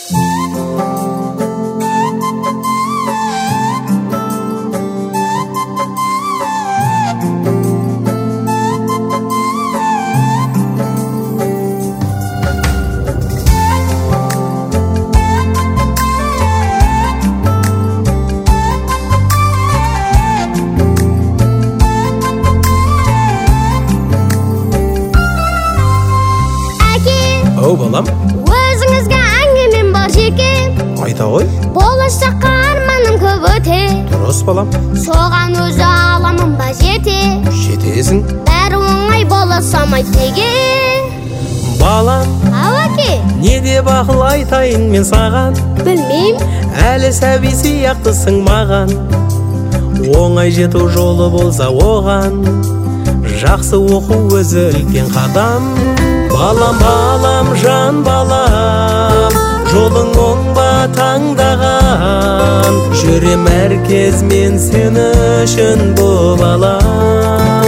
Балам, өзіңізге әңгімем бар жеке. Айта ғой. Болашаққа арманым көп өте. Дұрыс балам. Соған өзі аламын ба жете. Жетесің. Бәрі оңай бола салмайды неге? Балам, әке, не деп ақыл айтайын мен саған? Білмейм. Әлі сәби сияқтысың маған. Оңай жету жолы болса оған, жақсы оқу өзі үлкен қадам. Балам, балам, жан балам, жолың оң ба таңдаған, жүрем әр кез мен сені үшін бұл алам.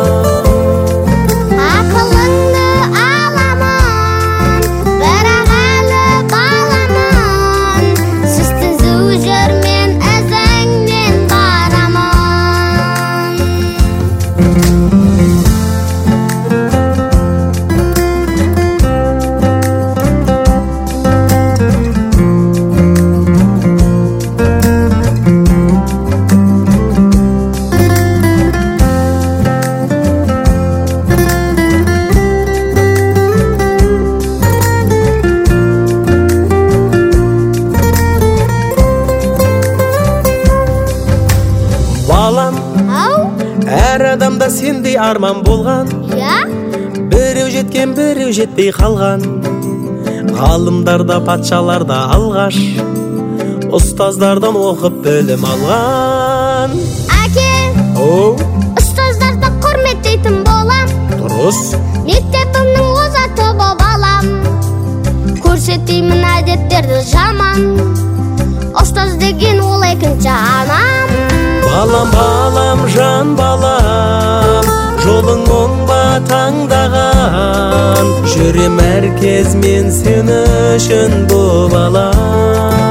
Ақылыңды аламын, бірақ әлі баламын, сіз түзу жүрмен ізіңнен барамын. Балам, әр адамда сендей арман болған, біреу жеткен, біреу жетпей қалған. Ғалымдарда, патшаларда алғаш, ұстаздардан оқып білім алған. Әке, ұстаздарды құрметтейтін болам. Дұрыс. Мектебімнің озаты боп алам. Көрсетеймін әдеттерді жаман, ұстаз деген ол екінші анам. Балам, балам, жан балам, жолың оң ба таңдаған, жүрем әр кез мен сені үшін бұл алам.